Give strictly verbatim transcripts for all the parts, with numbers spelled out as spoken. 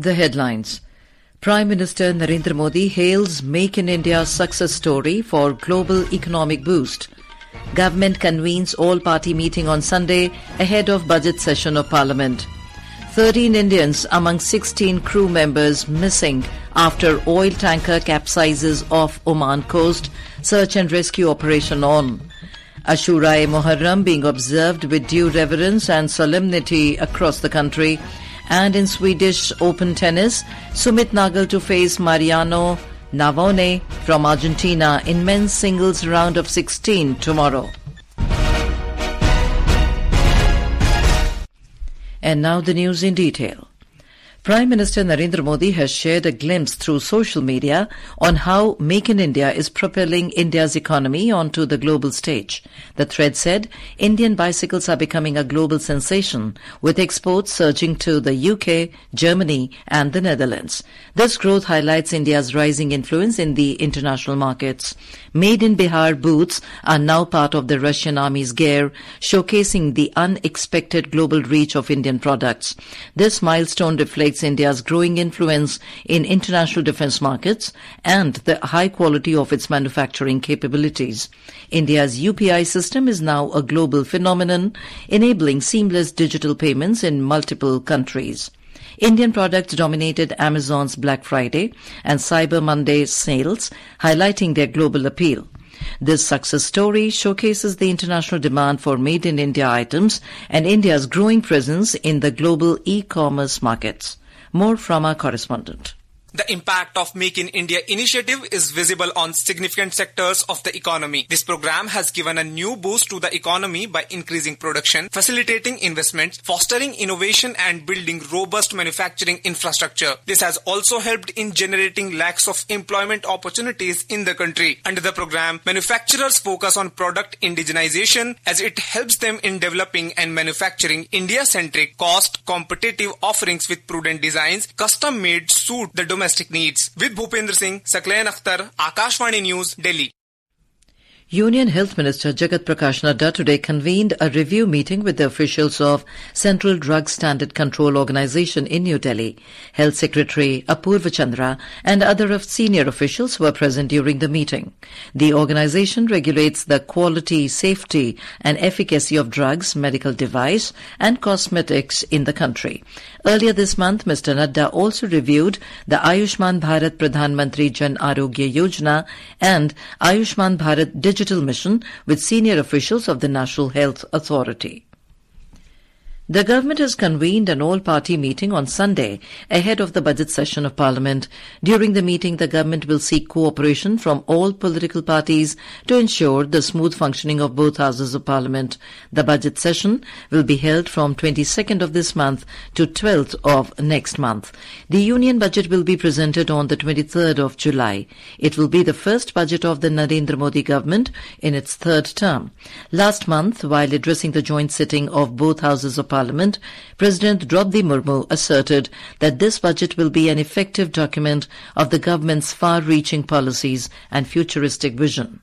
The headlines. Prime Minister Narendra Modi hails Make in India success story for global economic boost. Government convenes all-party meeting on Sunday ahead of budget session of Parliament. thirteen Indians among sixteen crew members missing after oil tanker capsizes off Oman coast. Search and rescue operation on. Ashura-e-Muharram being observed with due reverence and solemnity across the country. And in Swedish Open tennis, Sumit Nagal to face Mariano Navone from Argentina in men's singles round of sixteen tomorrow. And now the news in detail. Prime Minister Narendra Modi has shared a glimpse through social media on how Make in India is propelling India's economy onto the global stage. The thread said, Indian bicycles are becoming a global sensation, with exports surging to the U K, Germany and the Netherlands. This growth highlights India's rising influence in the international markets. Made in Bihar boots are now part of the Russian Army's gear, showcasing the unexpected global reach of Indian products. This milestone reflects India's growing influence in international defence markets and the high quality of its manufacturing capabilities. India's U P I system is now a global phenomenon, enabling seamless digital payments in multiple countries. Indian products dominated Amazon's Black Friday and Cyber Monday sales, highlighting their global appeal. This success story showcases the international demand for Made in India items and India's growing presence in the global e-commerce markets. More from our correspondent. The impact of Make in India initiative is visible on significant sectors of the economy. This program has given a new boost to the economy by increasing production, facilitating investments, fostering innovation and building robust manufacturing infrastructure. This has also helped in generating lakhs of employment opportunities in the country. Under the program, manufacturers focus on product indigenization as it helps them in developing and manufacturing India-centric, cost-competitive offerings with prudent designs, custom-made suit the domestic Domestic needs. With Bhupendra Singh, Saklayan Akhtar, Akashvani News, Delhi. Union Health Minister Jagat Prakash Nadda today convened a review meeting with the officials of Central Drug Standard Control Organisation in New Delhi. Health Secretary Apurva Chandra and other senior officials were present during the meeting. The organisation regulates the quality, safety and efficacy of drugs, medical device and cosmetics in the country. Earlier this month, Mister Nadda also reviewed the Ayushman Bharat Pradhan Mantri Jan Arogya Yojana and Ayushman Bharat Digital Mission with senior officials of the National Health Authority. The government has convened an all-party meeting on Sunday ahead of the budget session of Parliament. During the meeting, the government will seek cooperation from all political parties to ensure the smooth functioning of both houses of Parliament. The budget session will be held from twenty-second of this month to twelfth of next month. The union budget will be presented on the twenty-third of July. It will be the first budget of the Narendra Modi government in its third term. Last month, while addressing the joint sitting of both houses of Parliament, President Draupadi Murmu asserted that this budget will be an effective document of the government's far-reaching policies and futuristic vision.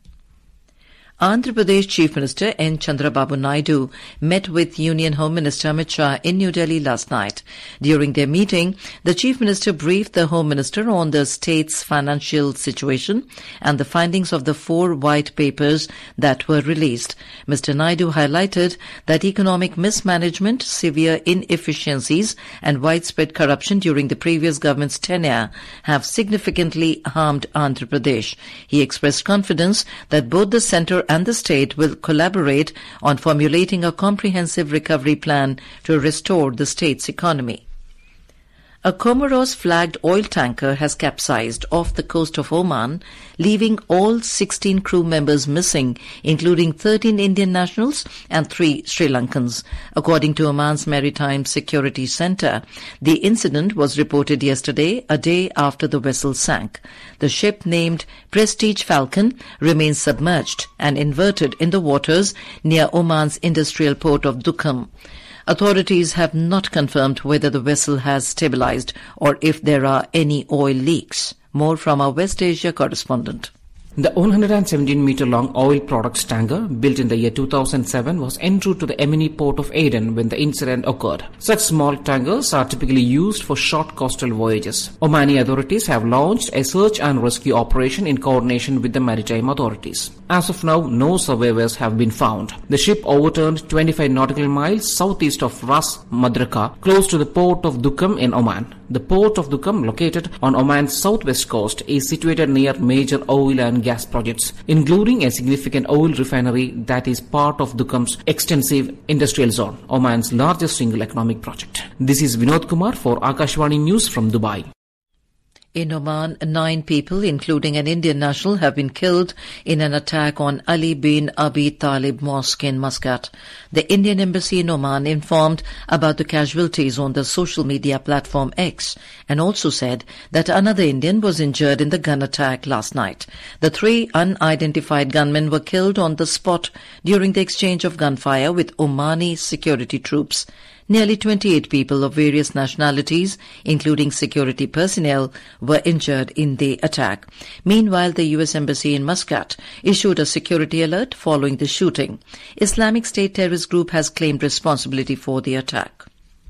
Andhra Pradesh Chief Minister N. Chandrababu Naidu met with Union Home Minister Amit Shah in New Delhi last night. During their meeting, the Chief Minister briefed the Home Minister on the state's financial situation and the findings of the four white papers that were released. Mister Naidu highlighted that economic mismanagement, severe inefficiencies and widespread corruption during the previous government's tenure have significantly harmed Andhra Pradesh. He expressed confidence that both the centre and the state will collaborate on formulating a comprehensive recovery plan to restore the state's economy. A Comoros-flagged oil tanker has capsized off the coast of Oman, leaving all sixteen crew members missing, including thirteen Indian nationals and three Sri Lankans. According to Oman's Maritime Security Centre, the incident was reported yesterday, a day after the vessel sank. The ship, named Prestige Falcon, remains submerged and inverted in the waters near Oman's industrial port of Duqm. Authorities have not confirmed whether the vessel has stabilized or if there are any oil leaks. More from our West Asia correspondent. The one hundred seventeen meter long oil products tanker, built in the year two thousand seven, was en route to the Yemeni port of Aden when the incident occurred. Such small tankers are typically used for short coastal voyages. Omani authorities have launched a search and rescue operation in coordination with the maritime authorities. As of now, no survivors have been found. The ship overturned twenty-five nautical miles southeast of Ras Madraka, close to the port of Duqm in Oman. The port of Duqm, located on Oman's southwest coast, is situated near major oil and gas projects, including a significant oil refinery that is part of Duqm's extensive industrial zone, Oman's largest single economic project. This is Vinod Kumar for Akashvani News from Dubai. In Oman, nine people, including an Indian national, have been killed in an attack on Ali bin Abi Talib Mosque in Muscat. The Indian embassy in Oman informed about the casualties on the social media platform X and also said that another Indian was injured in the gun attack last night. The three unidentified gunmen were killed on the spot during the exchange of gunfire with Omani security troops. Nearly twenty-eight people of various nationalities, including security personnel, were injured in the attack. Meanwhile, the U S Embassy in Muscat issued a security alert following the shooting. Islamic State terrorist group has claimed responsibility for the attack.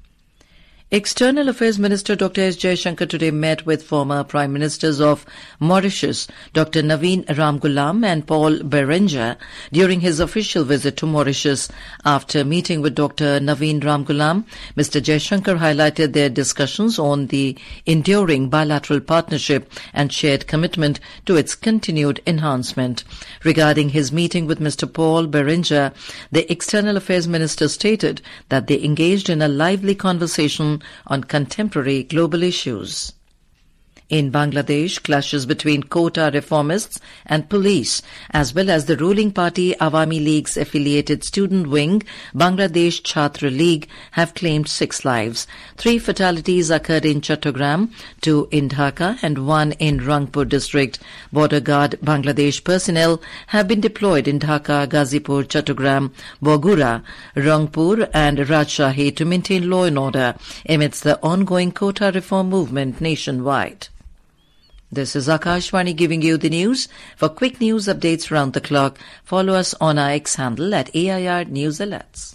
External Affairs Minister Doctor S. Jaishankar today met with former Prime Ministers of Mauritius, Doctor Naveen Ramgoolam and Paul Berenger, during his official visit to Mauritius. After meeting with Doctor Naveen Ramgoolam, Mister Jaishankar highlighted their discussions on the enduring bilateral partnership and shared commitment to its continued enhancement. Regarding his meeting with Mister Paul Berenger, the External Affairs Minister stated that they engaged in a lively conversation on contemporary global issues. In Bangladesh, clashes between quota reformists and police, as well as the ruling party Awami League's affiliated student wing, Bangladesh Chhatra League, have claimed six lives. Three fatalities occurred in Chattogram, two in Dhaka and one in Rangpur district. Border Guard Bangladesh personnel have been deployed in Dhaka, Ghazipur, Chattogram, Bogura, Rangpur and Rajshahi to maintain law and order amidst the ongoing quota reform movement nationwide. This is Akashvani giving you the news. For quick news updates round the clock, follow us on our X handle at A I R News Alerts.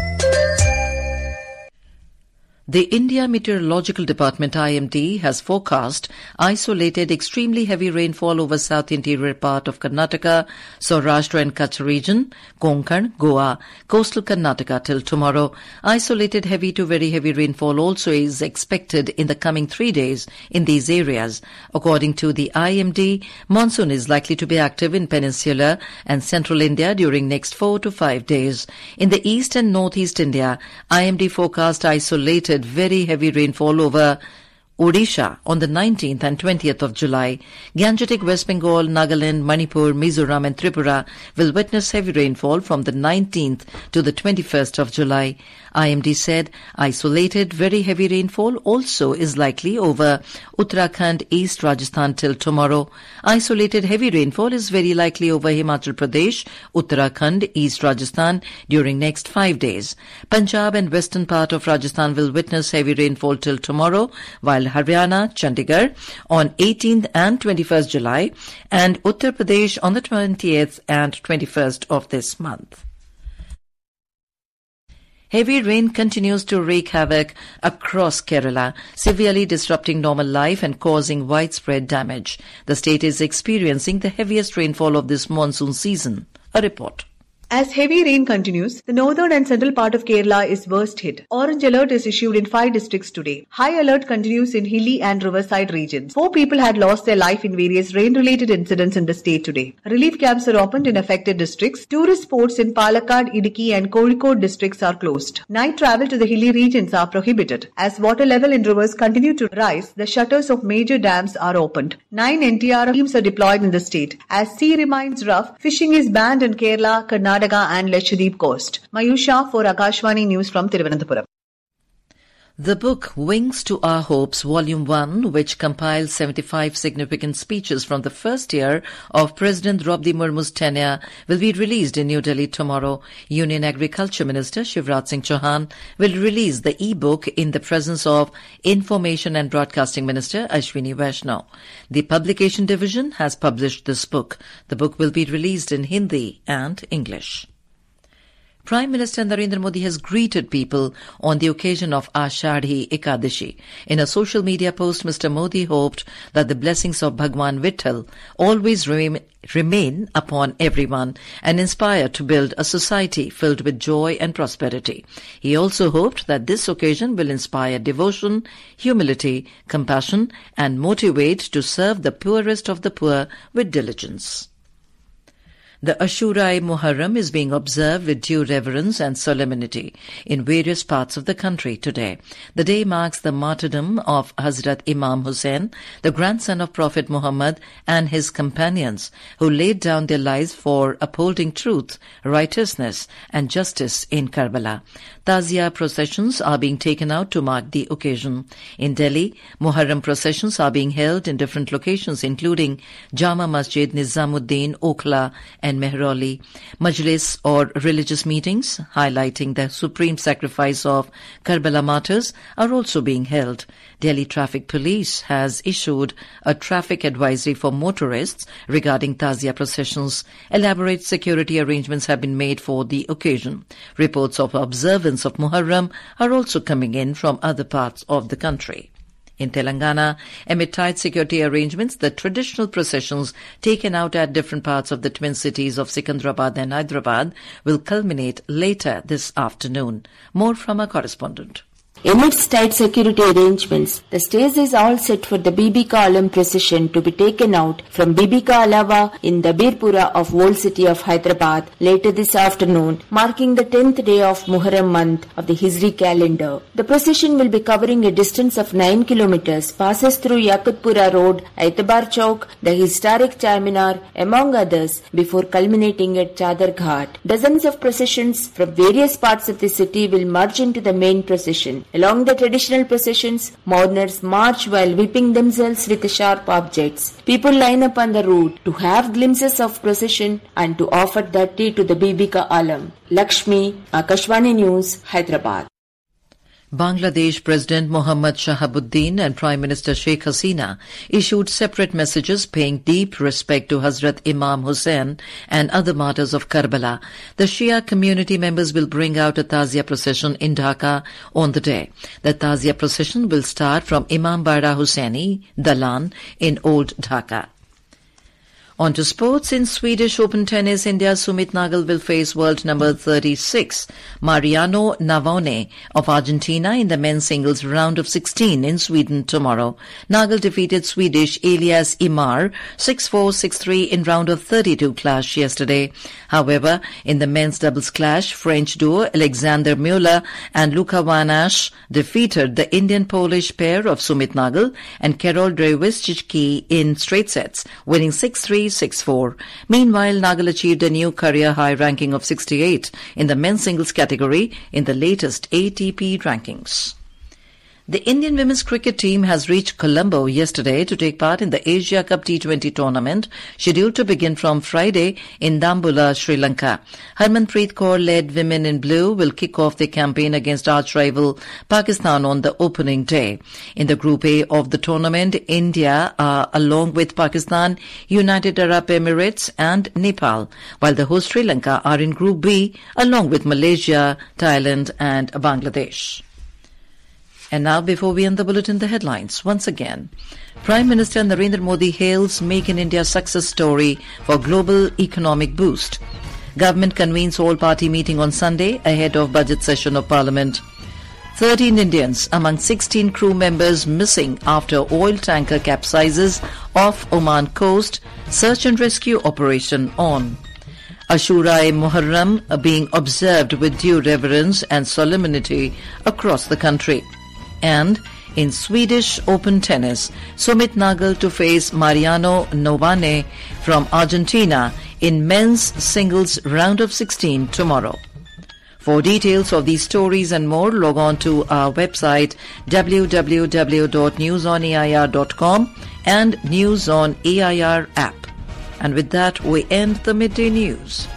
The India Meteorological Department I M D has forecast isolated extremely heavy rainfall over south interior part of Karnataka, Saurashtra and Kutch region, Konkan, Goa, coastal Karnataka till tomorrow. Isolated heavy to very heavy rainfall also is expected in the coming three days in these areas. According to the I M D, monsoon is likely to be active in peninsular and central India during next four to five days. In the east and northeast India, I M D forecast isolated very heavy rainfall over Odisha on the nineteenth and twentieth of July. Gangetic West Bengal, Nagaland, Manipur, Mizoram and Tripura will witness heavy rainfall from the nineteenth to the twenty-first of July. I M D said isolated very heavy rainfall also is likely over Uttarakhand, East Rajasthan till tomorrow. Isolated heavy rainfall is very likely over Himachal Pradesh, Uttarakhand, East Rajasthan during next five days. Punjab and western part of Rajasthan will witness heavy rainfall till tomorrow, while Haryana, Chandigarh on eighteenth and twenty-first July and Uttar Pradesh on the twentieth and twenty-first of this month. Heavy rain continues to wreak havoc across Kerala, severely disrupting normal life and causing widespread damage. The state is experiencing the heaviest rainfall of this monsoon season. A report. As heavy rain continues, the northern and central part of Kerala is worst hit. Orange alert is issued in five districts today. High alert continues in hilly and riverside regions. Four people had lost their life in various rain-related incidents in the state today. Relief camps are opened in affected districts. Tourist spots in Palakkad, Idukki and Kozhikode districts are closed. Night travel to the hilly regions are prohibited. As water level in rivers continue to rise, the shutters of major dams are opened. Nine N T R F teams are deployed in the state. As sea remains rough, fishing is banned in Kerala, Karnataka and Lakshadweep coast. Mayusha for Akashvani News from Thiruvananthapuram. The book Wings to Our Hopes, Volume one, which compiles seventy-five significant speeches from the first year of President Draupadi Murmu's tenure, will be released in New Delhi tomorrow. Union Agriculture Minister Shivraj Singh Chauhan will release the e-book in the presence of Information and Broadcasting Minister Ashwini Vaishnaw. The Publication Division has published this book. The book will be released in Hindi and English. Prime Minister Narendra Modi has greeted people on the occasion of Ashadhi Ekadashi. In a social media post, Mister Modi hoped that the blessings of Bhagwan Vitthal always remain, remain upon everyone and inspire to build a society filled with joy and prosperity. He also hoped that this occasion will inspire devotion, humility, compassion, and motivate to serve the poorest of the poor with diligence. The Ashura-e Muharram is being observed with due reverence and solemnity in various parts of the country today. The day marks the martyrdom of Hazrat Imam Hussain, the grandson of Prophet Muhammad, and his companions, who laid down their lives for upholding truth, righteousness, and justice in Karbala. Tazia processions are being taken out to mark the occasion. In Delhi, Muharram processions are being held in different locations, including Jama Masjid, Nizamuddin, Okhla, and Mehrauli. Majlis or religious meetings highlighting the supreme sacrifice of Karbala martyrs are also being held. Delhi Traffic Police has issued a traffic advisory for motorists regarding Tazia processions. Elaborate security arrangements have been made for the occasion. Reports of observance of Muharram are also coming in from other parts of the country. In Telangana, amid tight security arrangements, the traditional processions taken out at different parts of the twin cities of Secunderabad and Hyderabad will culminate later this afternoon. More from our correspondent. Amidst tight security arrangements, the stage is all set for the Bibika Alam procession to be taken out from Bibika Alava in the Birpura of Old City of Hyderabad later this afternoon, marking the tenth day of Muharram month of the Hijri calendar. The procession will be covering a distance of nine kilometers, passes through Yakutpura Road, Aitabar Chowk, the historic Charminar, among others, before culminating at Chadar Ghat. Dozens of processions from various parts of the city will merge into the main procession. Along the traditional processions, mourners march while whipping themselves with sharp objects. People line up on the route to have glimpses of procession and to offer datti to the Bibika Alam. Lakshmi, Akashvani News, Hyderabad. Bangladesh President Mohammad Shahabuddin and Prime Minister Sheikh Hasina issued separate messages paying deep respect to Hazrat Imam Hussain and other martyrs of Karbala. The Shia community members will bring out a Tazia procession in Dhaka on the day. The Tazia procession will start from Imam Bara Hussaini, Dalan, in Old Dhaka. On to sports. In Swedish Open tennis, India's Sumit Nagal will face world number thirty-six, Mariano Navone of Argentina, in the men's singles round of sixteen in Sweden tomorrow. Nagal defeated Swedish Elias Imar six four, six three in round of thirty-two clash yesterday. However, in the men's doubles clash, French duo Alexander Mueller and Luka Vanash defeated the Indian-Polish pair of Sumit Nagal and Karol Drewicki in straight sets, winning six three, six four. Meanwhile, Nagal achieved a new career high ranking of sixty-eight in the men's singles category in the latest A T P rankings. The Indian women's cricket team has reached Colombo yesterday to take part in the Asia Cup T twenty tournament, scheduled to begin from Friday in Dambulla, Sri Lanka. Harmanpreet Kaur-led Women in Blue will kick off their campaign against arch-rival Pakistan on the opening day. In the Group A of the tournament, India are along with Pakistan, United Arab Emirates and Nepal, while the host Sri Lanka are in Group B along with Malaysia, Thailand and Bangladesh. And now, before we end the bulletin, the headlines once again. Prime Minister Narendra Modi hails Make in India success story for global economic boost. Government convenes all-party meeting on Sunday ahead of budget session of Parliament. thirteen Indians among sixteen crew members missing after oil tanker capsizes off Oman coast. Search and rescue operation on. Ashura-e Muharram being observed with due reverence and solemnity across the country. And in Swedish Open tennis, Sumit Nagal to face Mariano Navone from Argentina in men's singles round of sixteen tomorrow. For details of these stories and more, log on to our website w w w dot news on a i r dot com and News on A I R app. And with that, we end the midday news.